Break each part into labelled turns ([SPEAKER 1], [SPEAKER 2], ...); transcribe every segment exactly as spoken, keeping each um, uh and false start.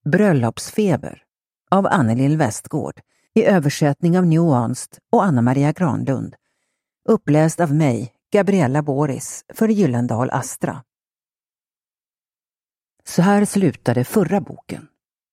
[SPEAKER 1] Bröllopsfeber av Annelill Westgård i översättning av Nuanced och Anna-Maria Granlund. Uppläst av mig, Gabriella Boris, för Gyllendal Astra. Så här slutade förra boken.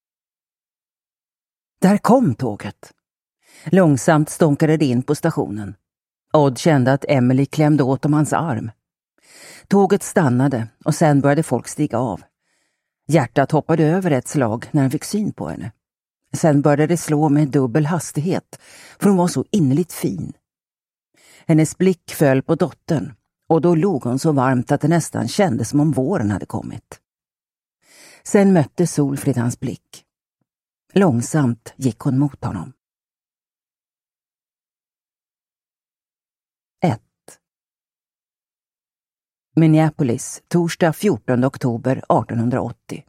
[SPEAKER 1] Där kom tåget. Långsamt stånkade det in på stationen. Odd kände att Emily klämde åt om hans arm. Tåget stannade och sen började folk stiga av. Hjärtat hoppade över ett slag när han fick syn på henne. Sen började det slå med dubbel hastighet, för hon var så innerligt fin. Hennes blick föll på dottern, och då log hon så varmt att det nästan kändes som om våren hade kommit. Sen mötte Solfrid hans blick. Långsamt gick hon mot honom. ett. Minneapolis, torsdag fjortonde oktober artonhundraåttio.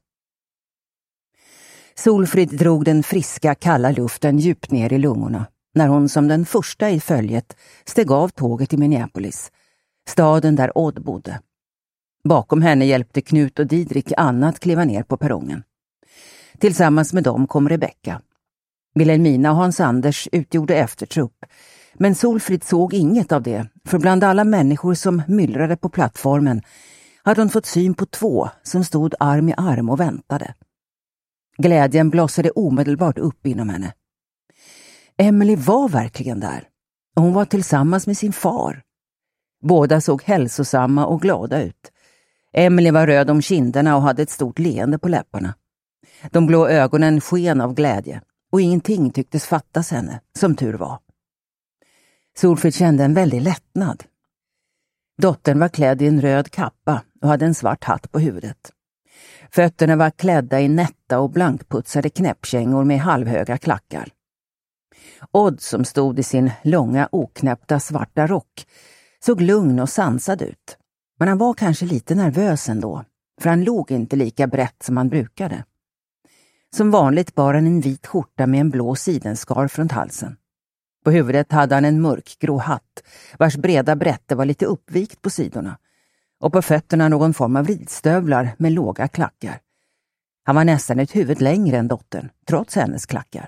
[SPEAKER 1] Solfrid drog den friska, kalla luften djupt ner i lungorna när hon som den första i följet steg av tåget i Minneapolis, staden där Odd bodde. Bakom henne hjälpte Knut och Didrik Anna att kliva ner på perrongen. Tillsammans med dem kom Rebecka. Wilhelmina och Hans Anders utgjorde eftertrupp, men Solfrid såg inget av det, för bland alla människor som myllrade på plattformen hade hon fått syn på två som stod arm i arm och väntade. Glädjen blossade omedelbart upp inom henne. Emily var verkligen där, och hon var tillsammans med sin far. Båda såg hälsosamma och glada ut. Emily var röd om kinderna och hade ett stort leende på läpparna. De blå ögonen sken av glädje, och ingenting tycktes fattas henne, som tur var. Solfrid kände en väldig lättnad. Dottern var klädd i en röd kappa och hade en svart hatt på huvudet. Fötterna var klädda i nätta och blankputsade knäppkängor med halvhöga klackar. Odd, som stod i sin långa oknäppta svarta rock, såg lugn och sansad ut. Men han var kanske lite nervös ändå, för han låg inte lika brett som han brukade. Som vanligt bar han en vit skjorta med en blå sidenskarf runt halsen. På huvudet hade han en mörkgrå hatt, vars breda brätte var lite uppvikt på sidorna. Och på fötterna någon form av ridstövlar med låga klackar. Han var nästan ett huvud längre än dottern, trots hennes klackar.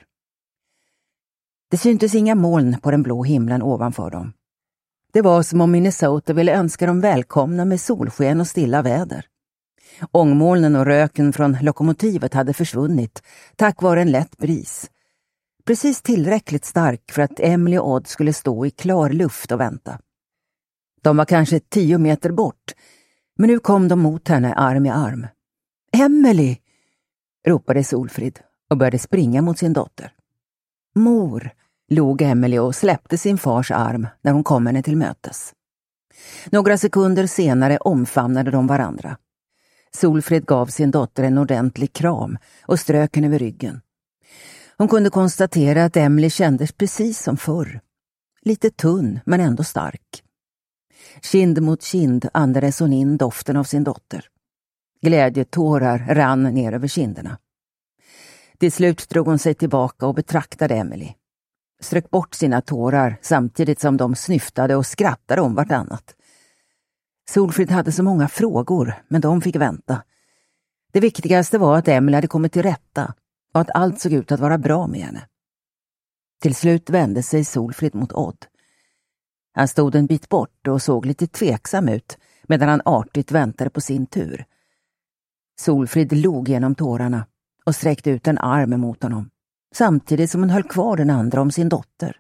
[SPEAKER 1] Det syntes inga moln på den blå himlen ovanför dem. Det var som om Minnesota ville önska dem välkomna med solsken och stilla väder. Ångmolnen och röken från lokomotivet hade försvunnit tack vare en lätt bris. Precis tillräckligt stark för att Emily och Odd skulle stå i klar luft och vänta. De var kanske tio meter bort, men nu kom de mot henne arm i arm. Emily! Ropade Solfrid och började springa mot sin dotter. Mor! Log Emily och släppte sin fars arm när hon kom henne till mötes. Några sekunder senare omfamnade de varandra. Solfrid gav sin dotter en ordentlig kram och strök henne över ryggen. Hon kunde konstatera att Emily kändes precis som förr. Lite tunn men ändå stark. Kind mot kind andades hon in doften av sin dotter. Glädjetårar rann ner över kinderna. Till slut drog hon sig tillbaka och betraktade Emily. Strök bort sina tårar samtidigt som de snyftade och skrattade om vartannat. Solfrid hade så många frågor, men de fick vänta. Det viktigaste var att Emily hade kommit till rätta och att allt såg ut att vara bra med henne. Till slut vände sig Solfrid mot Odd. Han stod en bit bort och såg lite tveksam ut medan han artigt väntade på sin tur. Solfrid log genom tårarna och sträckte ut en arm mot honom, samtidigt som hon höll kvar den andra om sin dotter.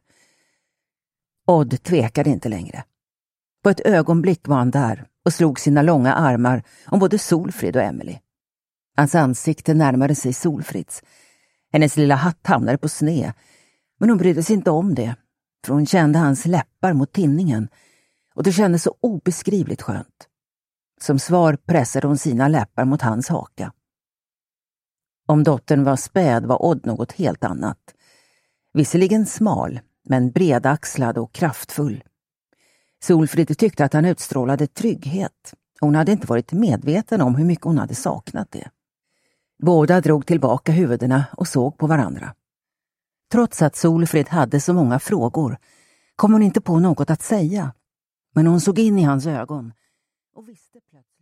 [SPEAKER 1] Odd tvekade inte längre. På ett ögonblick var han där och slog sina långa armar om både Solfrid och Emily. Hans ansikte närmade sig Solfrids. Hennes lilla hatt hamnade på sned, men hon brydde sig inte om det, för hon kände hans läppar mot tinningen, och det kändes så obeskrivligt skönt. Som svar pressade hon sina läppar mot hans haka. Om dottern var späd var Odd något helt annat. Visserligen smal, men bredaxlad och kraftfull. Solfrid tyckte att han utstrålade trygghet. Hon hade inte varit medveten om hur mycket hon hade saknat det. Båda drog tillbaka huvudena och såg på varandra. Trots att Solfrid hade så många frågor kom hon inte på något att säga. Men hon såg in i hans ögon och visste plötsligt